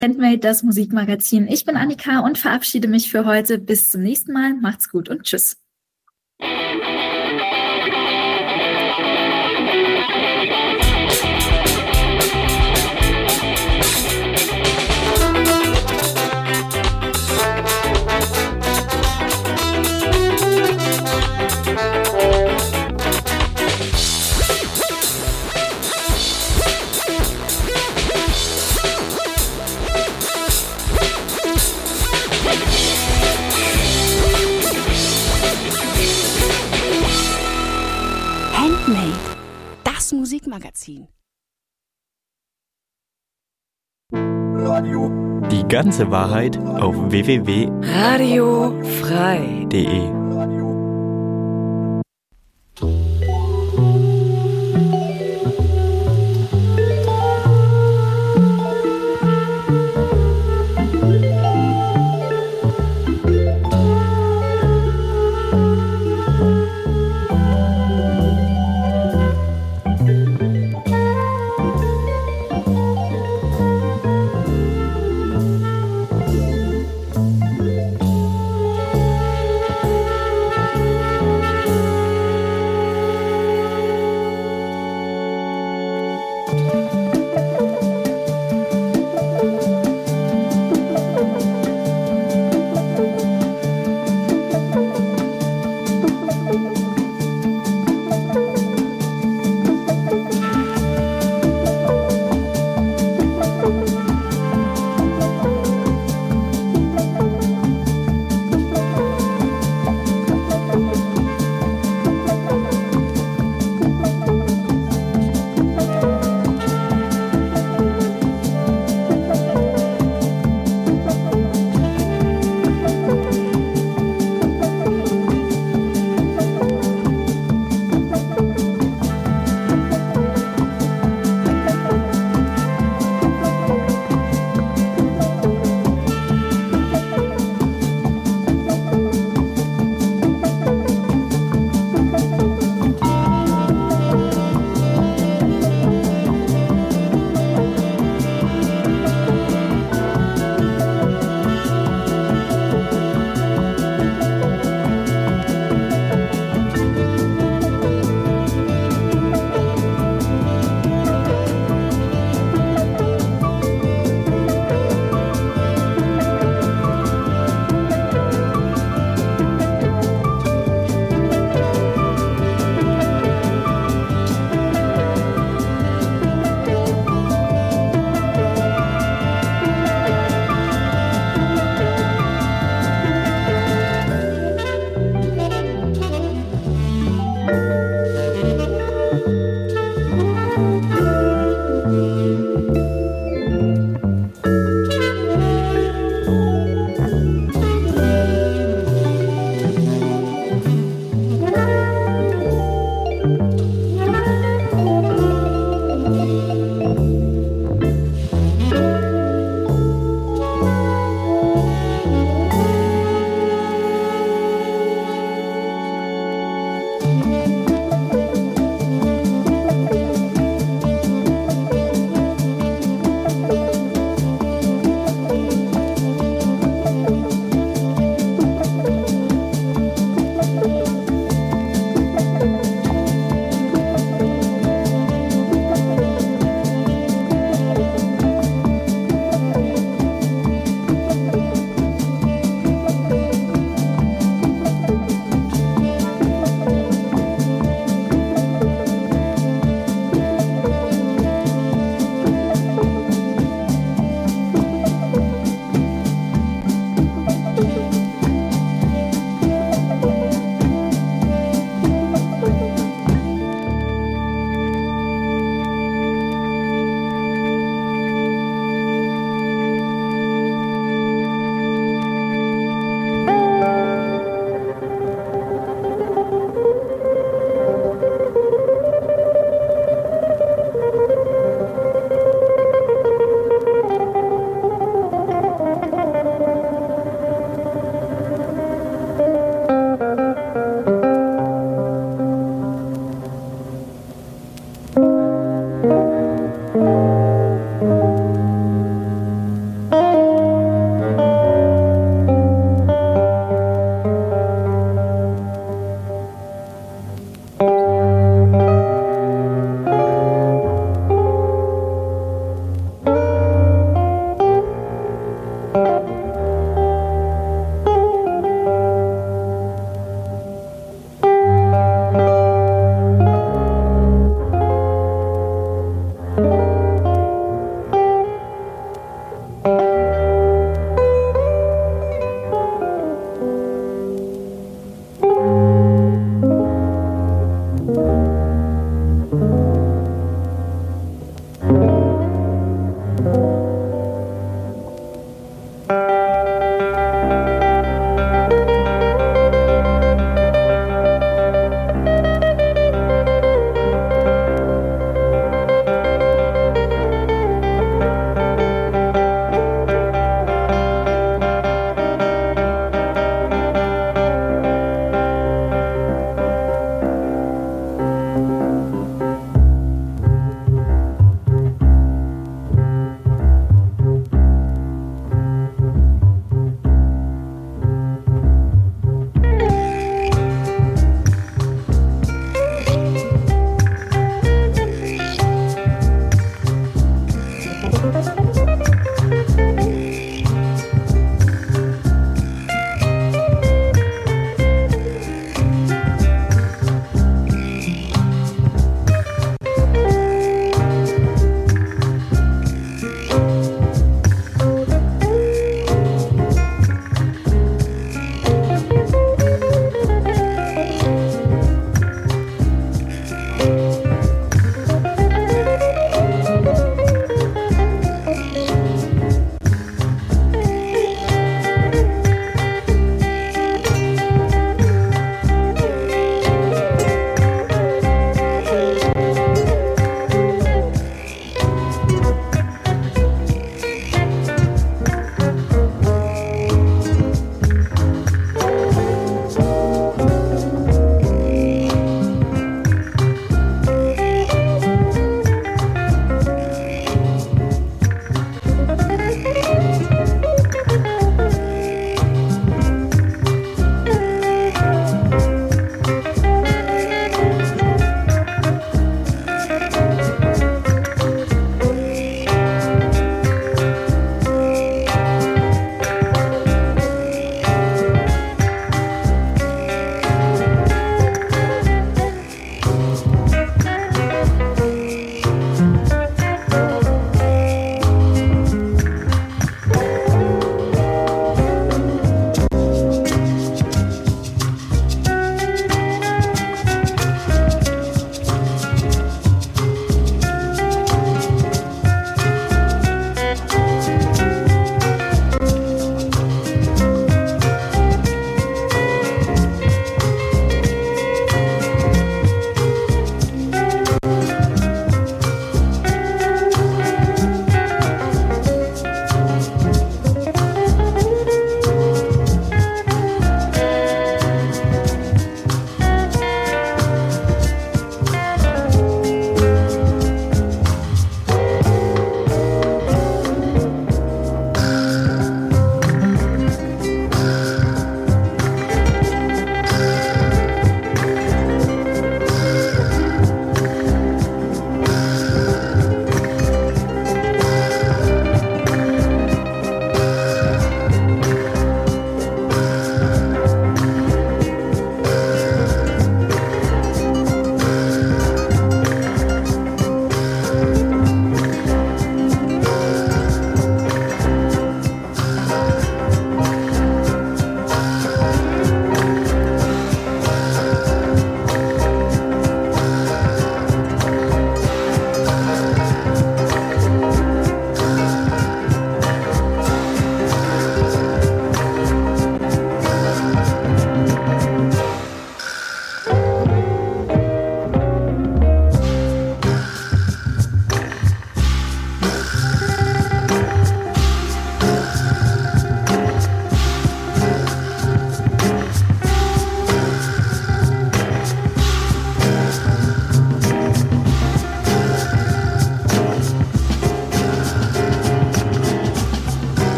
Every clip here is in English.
Handmade, das Musikmagazin. Ich bin Annika und verabschiede mich für heute. Bis zum nächsten Mal. Macht's gut und tschüss. Handmade, das Musikmagazin. Die ganze Wahrheit auf www.radiofrei.de.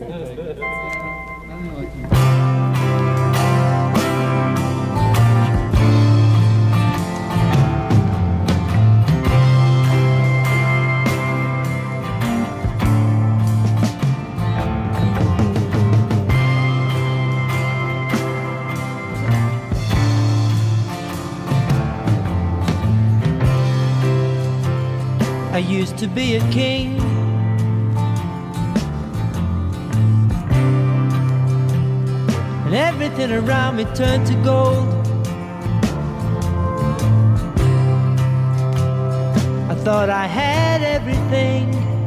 I used to be a king, and everything around me turned to gold. I thought I had everything,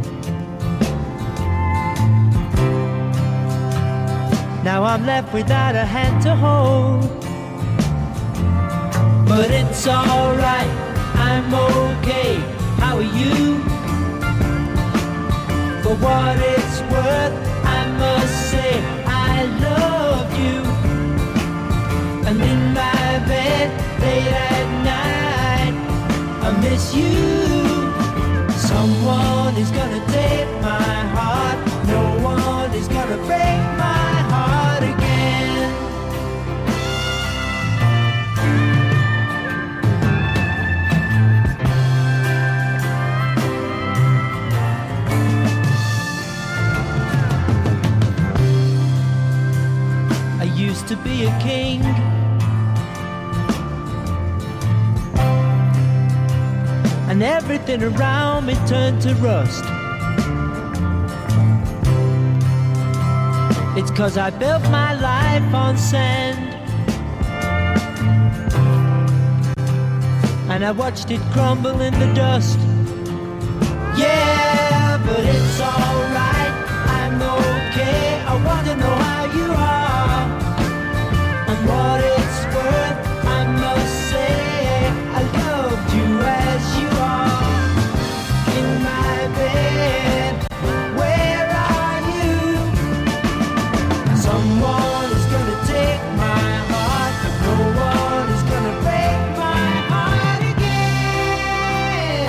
now I'm left without a hand to hold. But it's alright, I'm okay. How are you? For what it's worth, I must say I love you. And in my bed late at night, I miss you. Someone is gonna take my heart, no one is gonna break my heart again. To be a king, and everything around me turned to rust. It's 'cause I built my life on sand, and I watched it crumble in the dust. Yeah, but it's alright, I'm okay. I wanna know how you are. What it's worth, I must say I loved you as you are. In my bed, where are you? Someone is gonna take my heart, but no one is gonna break my heart again.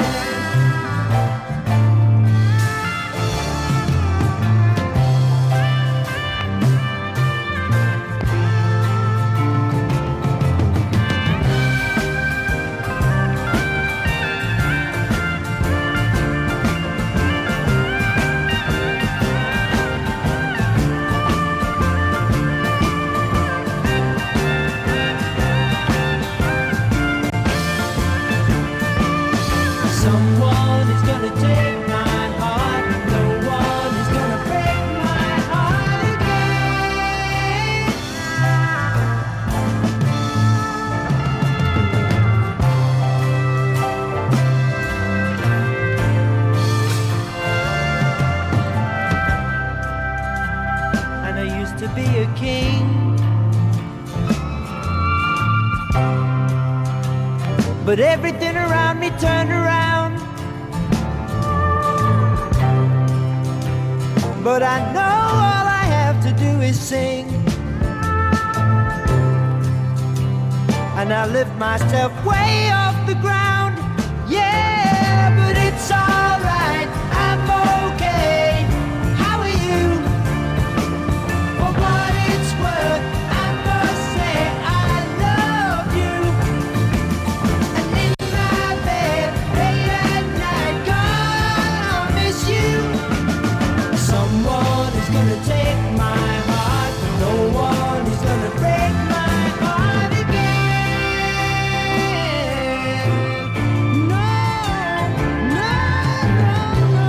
Someone is gonna take my heart, no one is gonna break my heart again. And I used to be a king, but everything around me turned around. But I know all I have to do is sing, and I lift myself way off the ground. Yeah, but it's alright, I'm okay. How are you? For what it's worth, I must say I love you. And in my bed, late at night, God, I miss you. Someone is gonna take my heart, but no one is gonna break my heart again. No, no, no, no.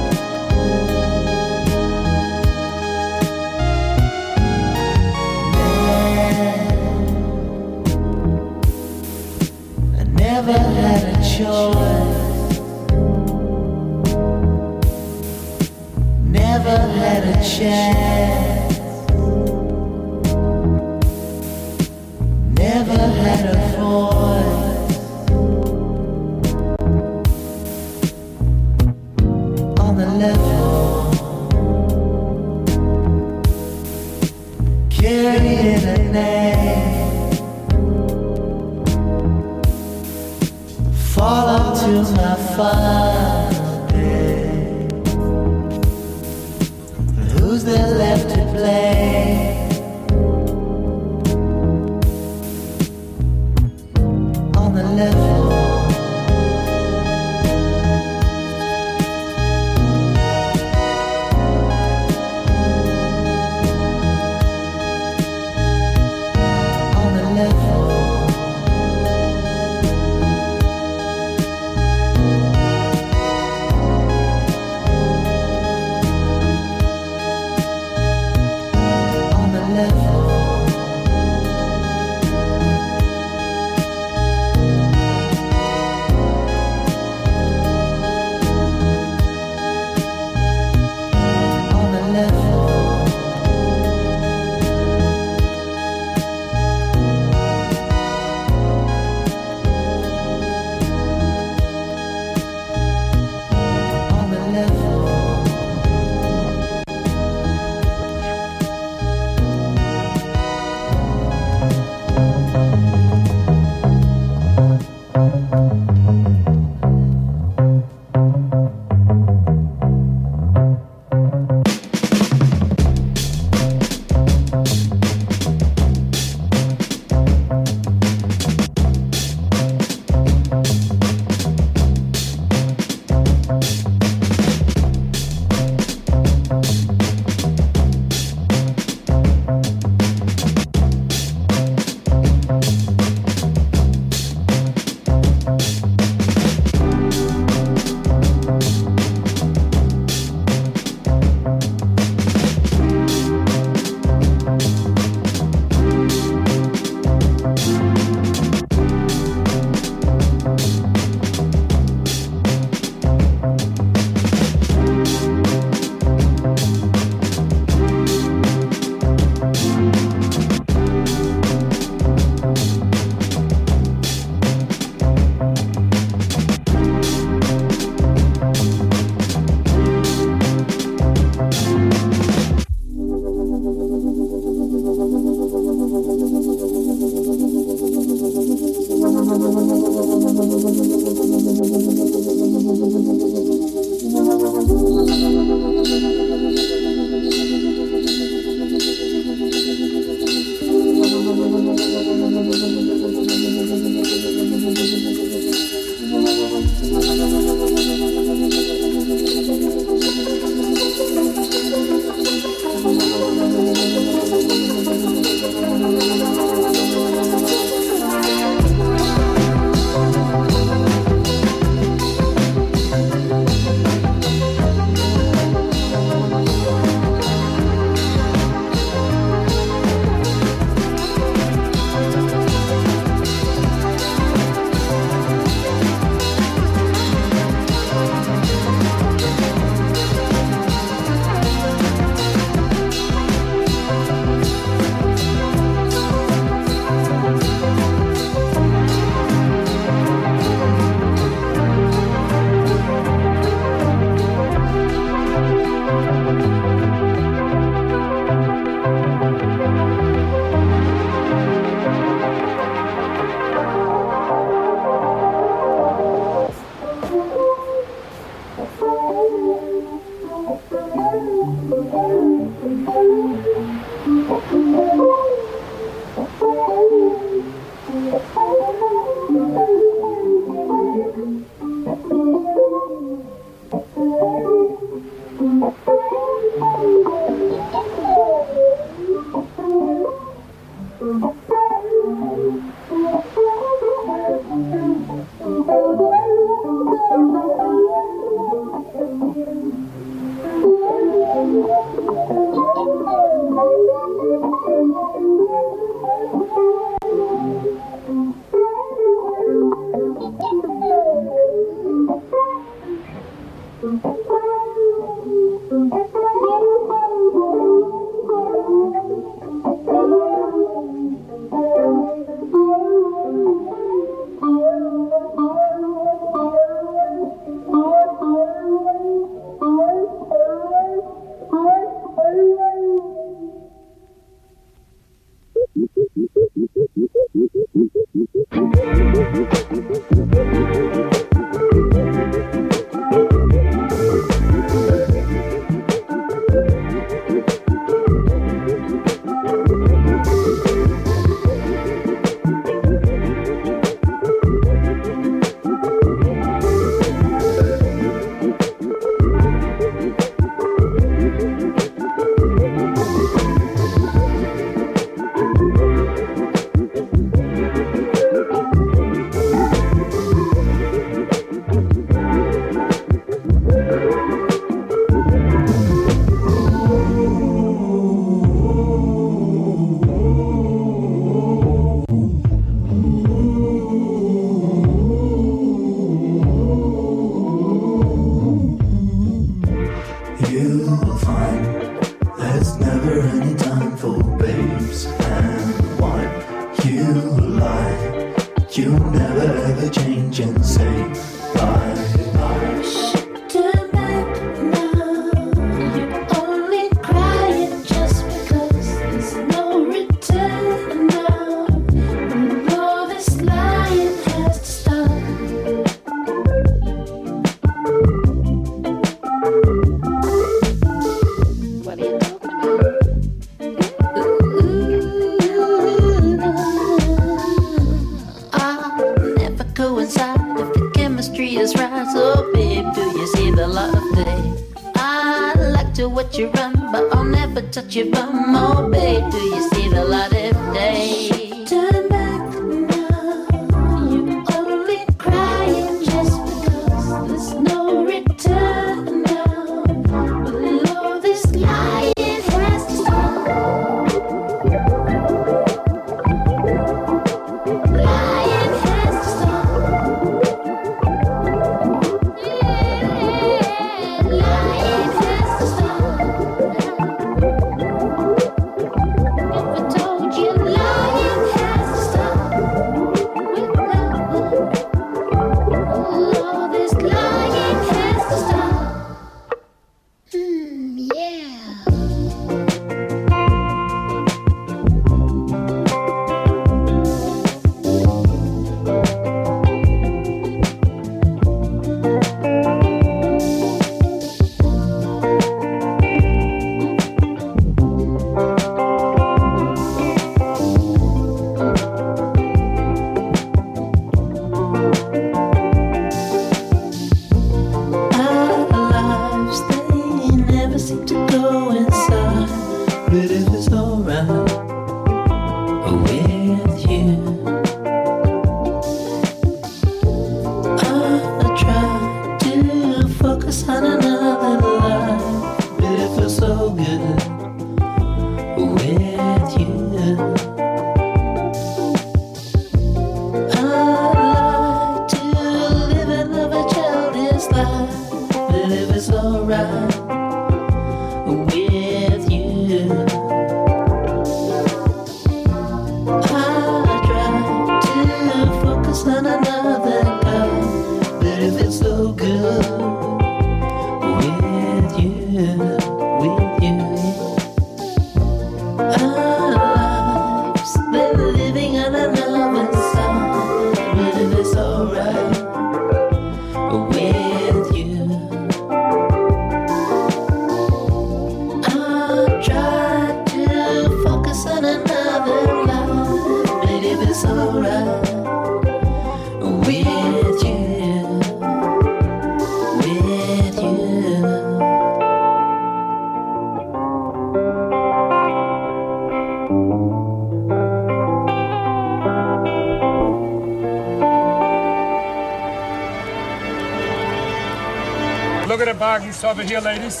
Look at the bargains over here, ladies.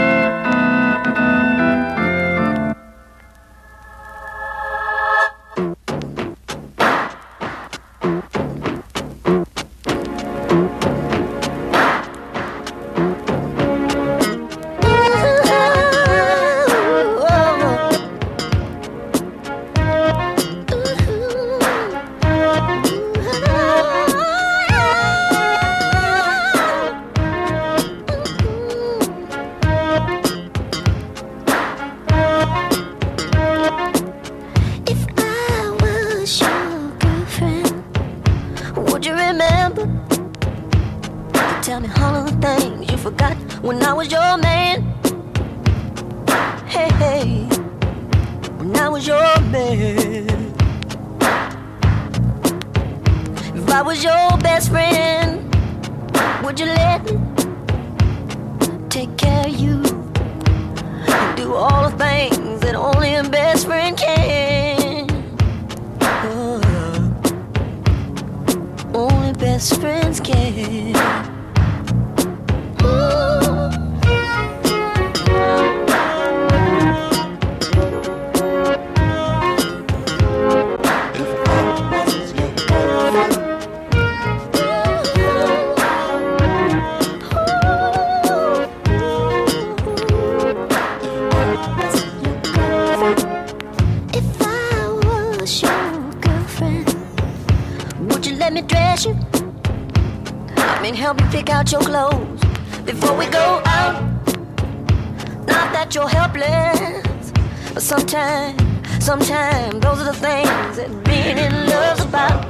Sometimes those are the things that being in love's about.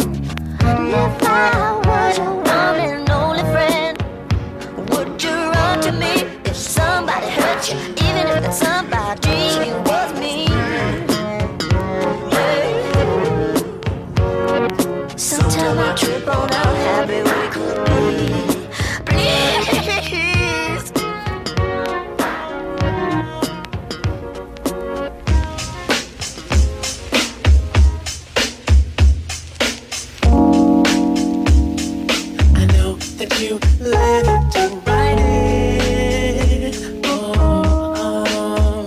If I was your one and only friend, would you run to me if somebody hurt you, even if that somebody was me? Yeah. Sometimes I trip on how happy we could be. Please. You live to write it. Oh, oh.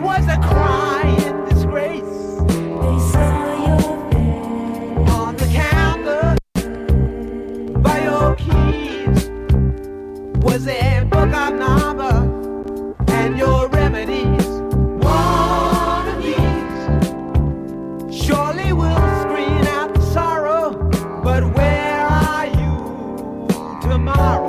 was a crying disgrace. They saw your face on the counter by your keys was a book of numbers and your remedies. One of these surely will screen out the sorrow, but where are you tomorrow?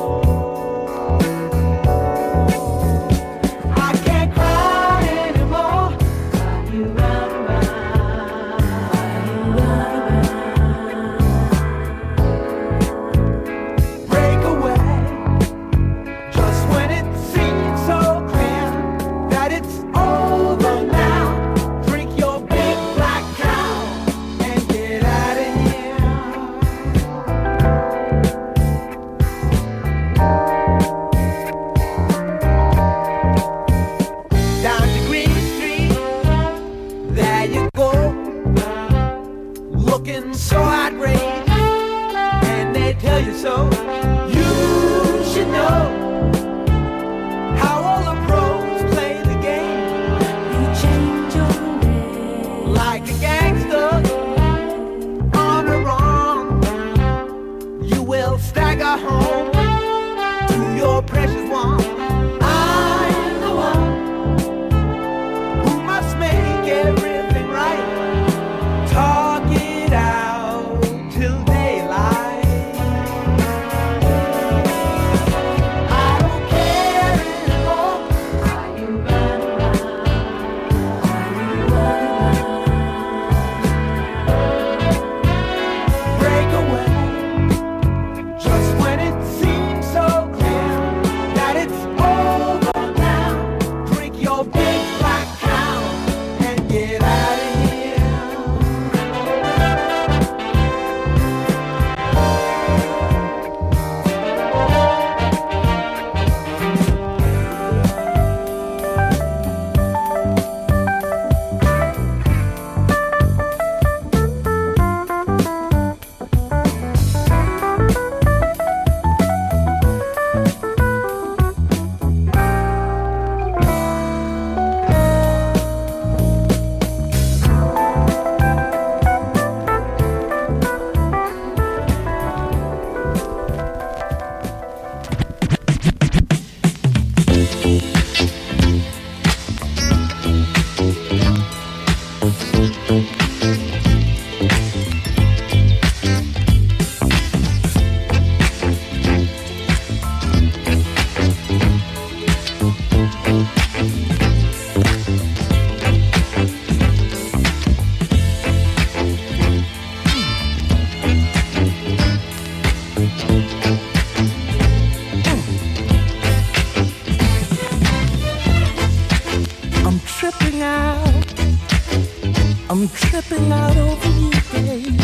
I'm tripping out over you, babe.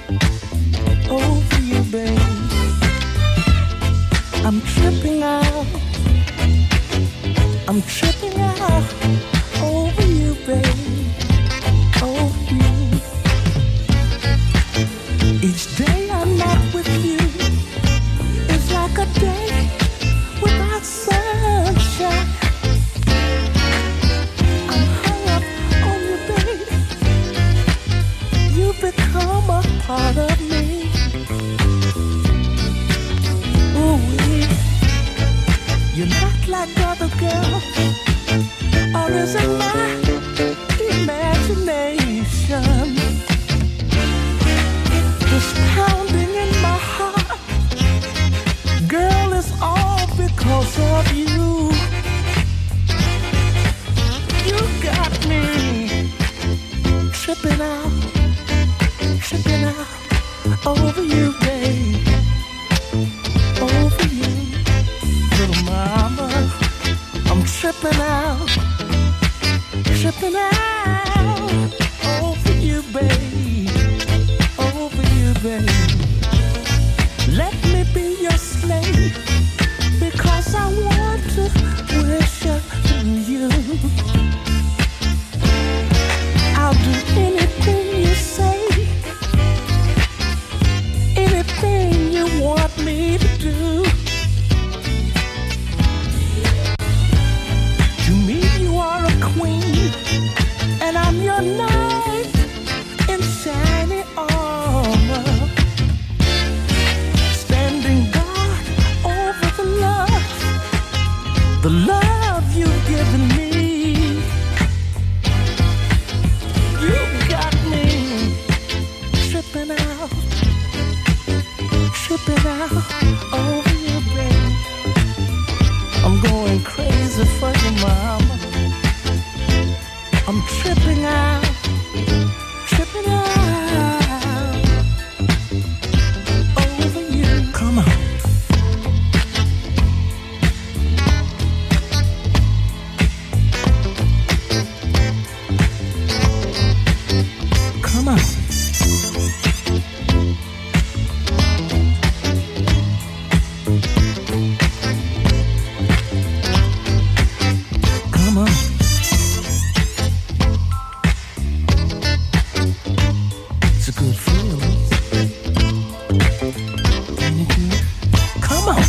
Over you, babe. I'm tripping out. I'm tripping out over you, babe. Over you. Each day I'm not with you. It's like a day without sunshine. Become a part of me. Ooh, you're not like other girls, or is it my imagination? This pounding in my heart, girl, it's all because of you. You got me tripping out. Tripping out over you, babe. Over you, little mama. I'm tripping out. Tripping out over you, babe. Over you, babe. Let me be your slave, because I want to worship you. I'll do anything you say. Anything you want me to do. To me you are a queen. I'm tripping out, tripping out over you. Come on. Come on. Come on. It's a good feeling. Come on.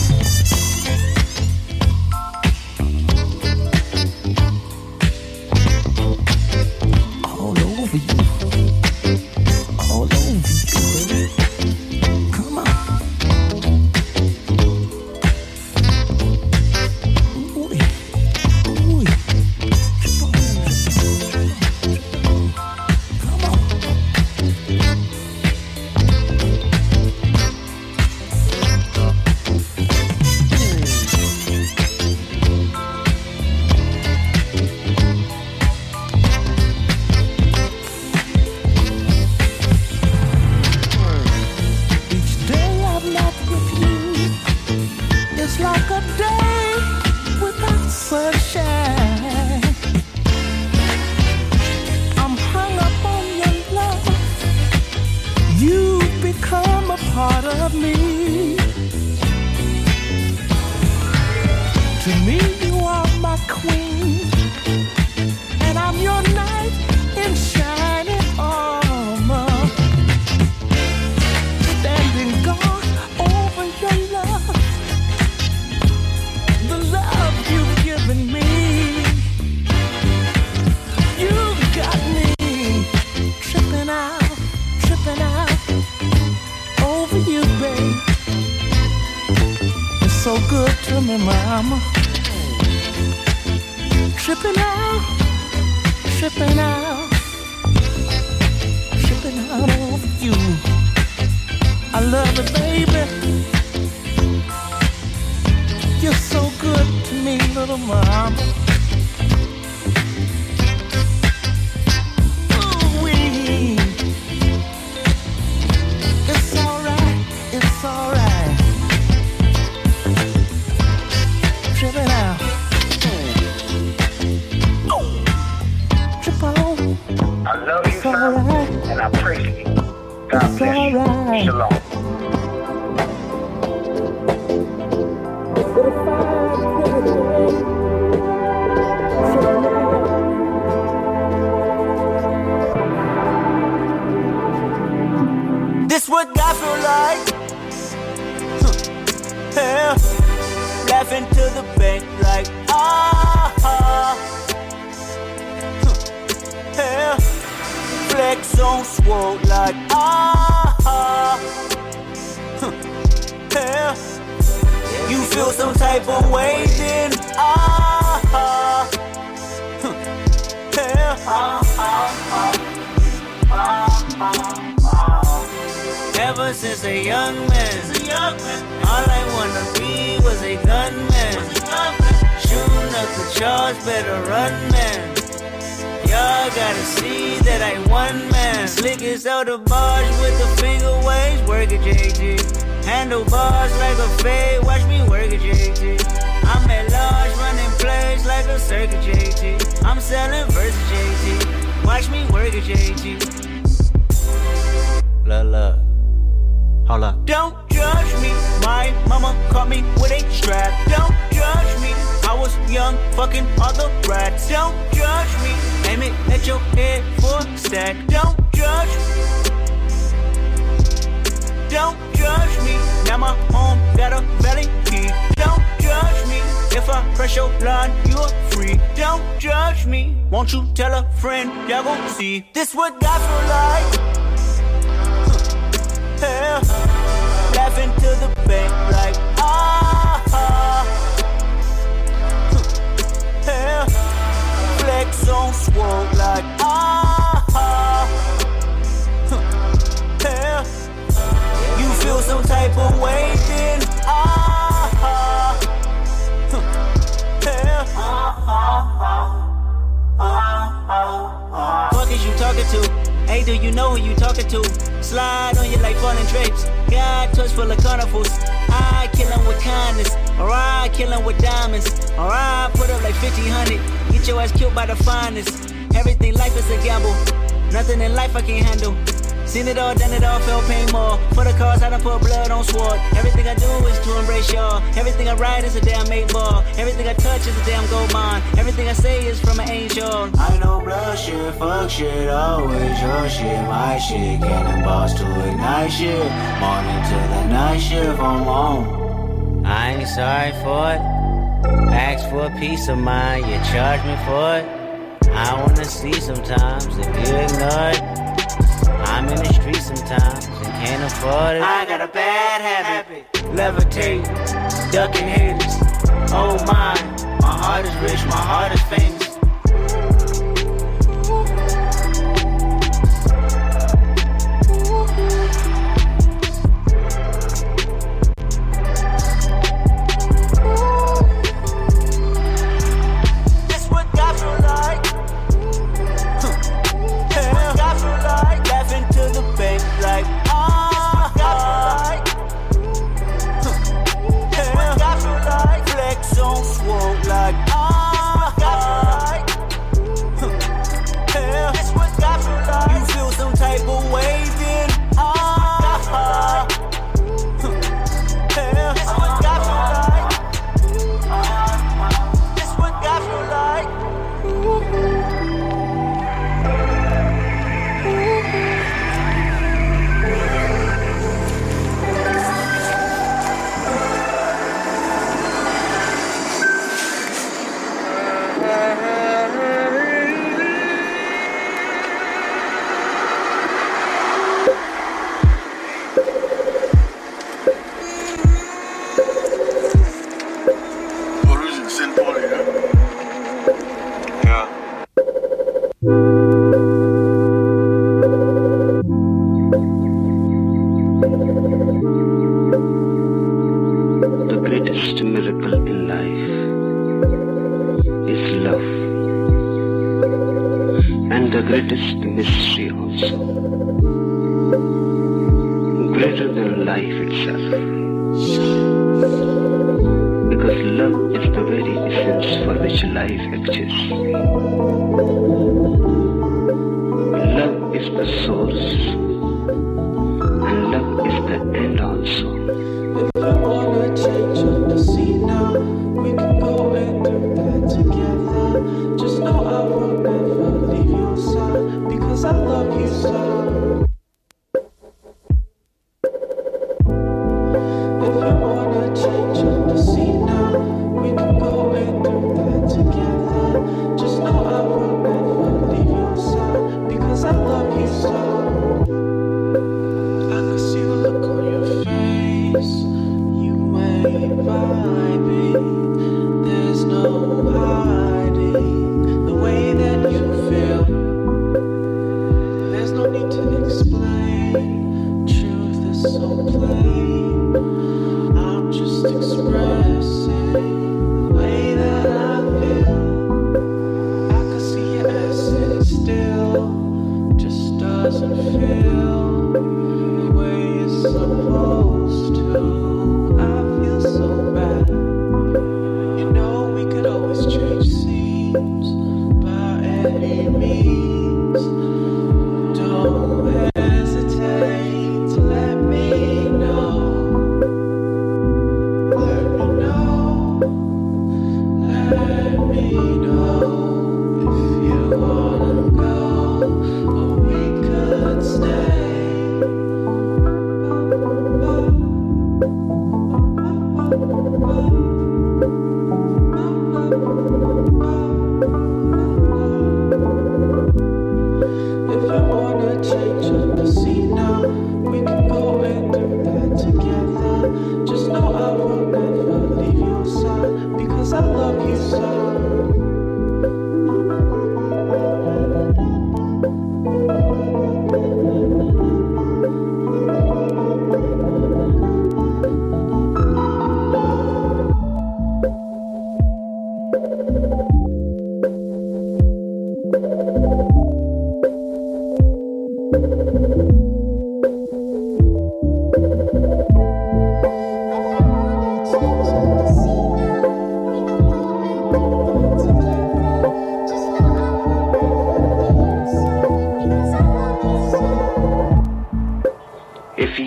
All over you. All over you, baby. Come on. Ooh, ooh. Come on. Each day I've met with you is like a day without sunshine. I'm hung up on your love. You become a part of me. To me, you are my queen, and I'm your knight in shining armor. Standing guard over your love, the love you've given me. You got me tripping out over you, babe. It's so good to me, mama. Tripping out over you. I love it, baby. You're so good to me, little mama. Ooh-wee. It's alright. Tripping out. Trip on. I love you, It's alright. and I praise you. God It's bless you. alright. Shalom. This what God feel like. Yeah. Laughing to the bank like Yeah. Flex on swole like Yeah. You feel some type of way then Ever since a young man, all I wanna be was a gunman. Shooting up the charge, better run, man. Y'all gotta see that I one man. Slick as out the bars with the finger waves, work it JT. Handlebars like a fade, watch me work it JT. I'm at large, running plays like a circuit JT. I'm selling versus JT, watch me work it JT. La. Holla. Don't judge me, my mama caught me with a strap. Don't judge me, I was young, fucking other rats. Don't judge me, aim it at your head for a stack. Don't judge me. Don't judge me, now my home got a belly key. Don't judge me, if I press your line, you're free. Don't judge me, won't you tell a friend, y'all gon' see. This what God feel like. Yeah. Laughing to the bank like Yeah. Flex on swole like Yeah. You feel some type of way then Yeah. talking to? Hey, do you know who you talking to? Slide on you like falling drapes. God touch full of carnivals. I kill him with kindness, or I kill him with diamonds, or I put up like 50-100. Get your ass killed by the finest. Everything life is a gamble. Nothing in life I can't handle. Seen it all, done it all, felt pain more. For the cause, I done put blood on sword. Everything I do is to embrace y'all. Everything I write is a damn 8 ball. Everything I touch is a damn gold mine. Everything I say is from an angel. I know blood shit, fuck shit, always your shit, my shit. Cannonballs to ignite shit. Morning to the night shift, I'm on. I ain't sorry for it. Ask for a peace of mind, you charge me for it. I wanna see sometimes if you ignore it. I'm in the street sometimes and can't afford it. I got a bad habit, levitate, ducking haters. Oh my heart is rich, my heart is famous.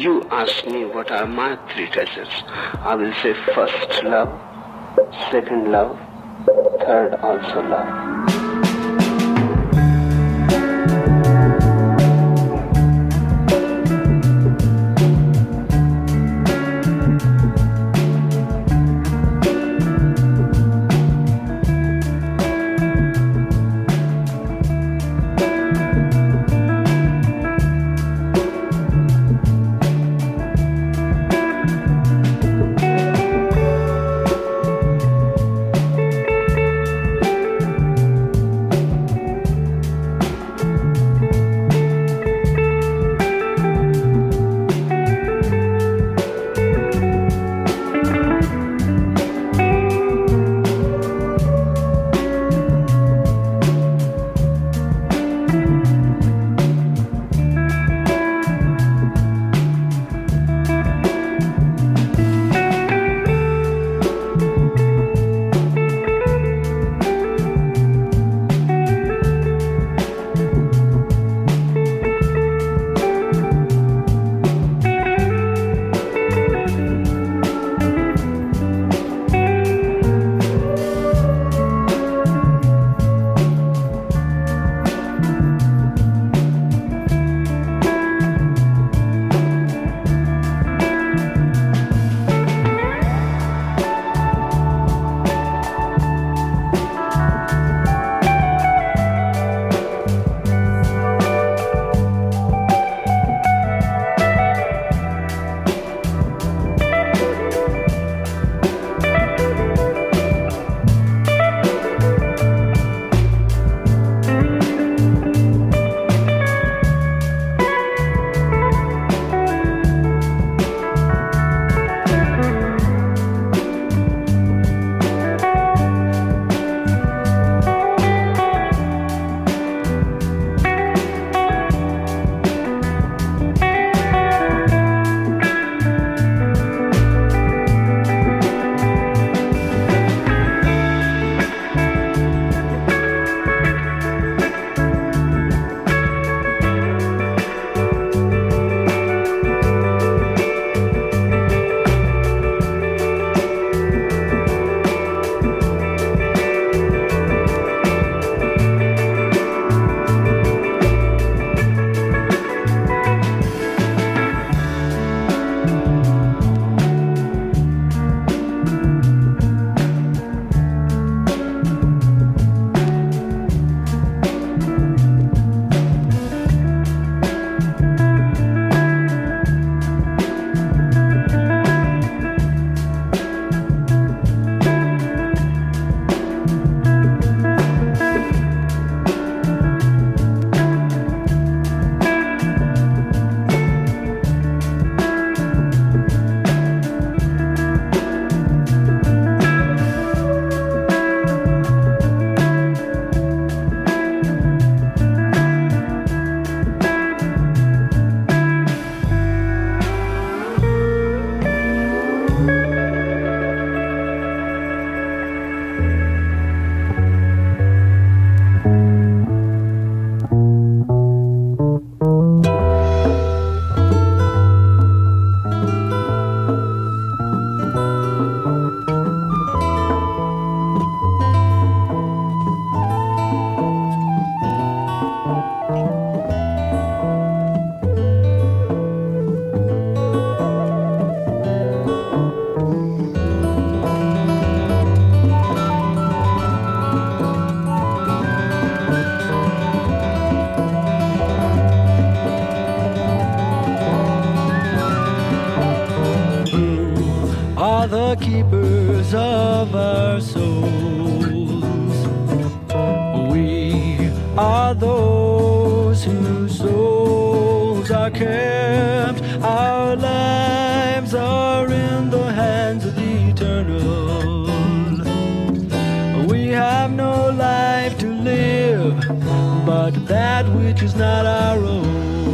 you ask me what are my three treasures, I will say first love, second love, third also love. the keepers of our souls. We are those whose souls are kept. Our lives are in the hands of the eternal. We have no life to live but that which is not our own.